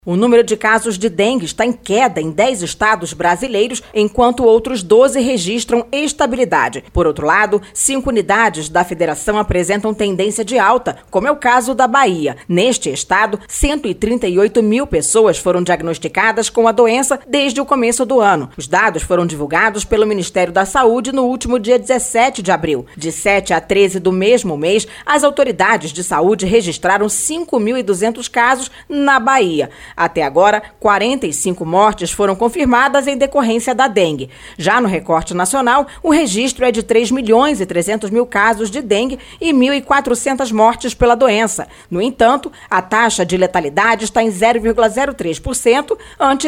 O número de casos de dengue está em queda em 10 estados brasileiros, enquanto outros 12 registram estabilidade. Por outro lado, 5 unidades da federação apresentam tendência de alta, como é o caso da Bahia. Neste estado, 138 mil pessoas foram diagnosticadas com a doença desde o começo do ano. Os dados foram divulgados pelo Ministério da Saúde no último dia 17 de abril. De 7 a 13 do mesmo mês, as autoridades de saúde registraram 5.200 casos na Bahia. Até agora, 45 mortes foram confirmadas em decorrência da dengue. Já no recorte nacional, o registro é de 3.300.000 casos de dengue e 1.400 mortes pela doença. No entanto, a taxa de letalidade está em 0,03%, ante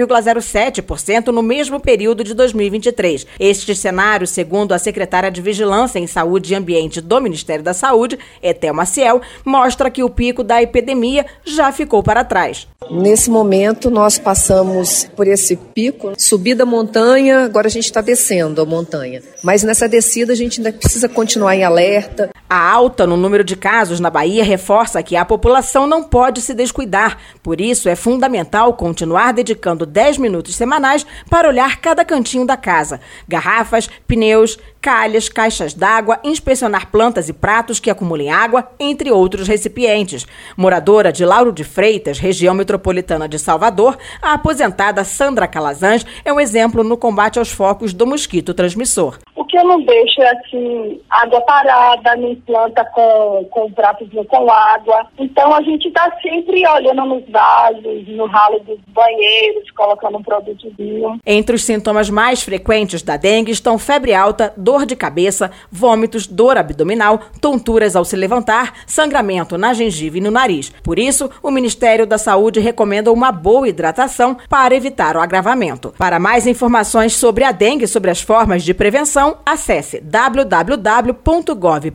0,07% no mesmo período de 2023. Este cenário, segundo a secretária de Vigilância em Saúde e Ambiente do Ministério da Saúde, Etel Maciel, mostra que o pico da epidemia já ficou para trás. Nesse momento, nós passamos por esse pico, subida a montanha, agora a gente está descendo a montanha. Mas nessa descida a gente ainda precisa continuar em alerta. A alta no número de casos na Bahia reforça que a população não pode se descuidar. Por isso, é fundamental continuar dedicando 10 minutos semanais para olhar cada cantinho da casa. Garrafas, pneus, calhas, caixas d'água, inspecionar plantas e pratos que acumulem água, entre outros recipientes. Moradora de Lauro de Freitas, região metropolitana de Salvador, a aposentada Sandra Calazans é um exemplo no combate aos focos do mosquito transmissor. O que eu não deixo é assim, água parada, nem planta com pratos com água. Então a gente está sempre olhando nos vasos, no ralo dos banheiros, colocando um produtozinho. Entre os sintomas mais frequentes da dengue estão febre alta, dor de cabeça, vômitos, dor abdominal, tonturas ao se levantar, sangramento na gengiva e no nariz. Por isso, o Ministério da Saúde recomenda uma boa hidratação para evitar o agravamento. Para mais informações sobre a dengue e sobre as formas de prevenção, acesse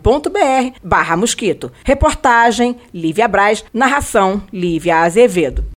www.gov.br/mosquito. Reportagem Lívia Braz, narração Lívia Azevedo.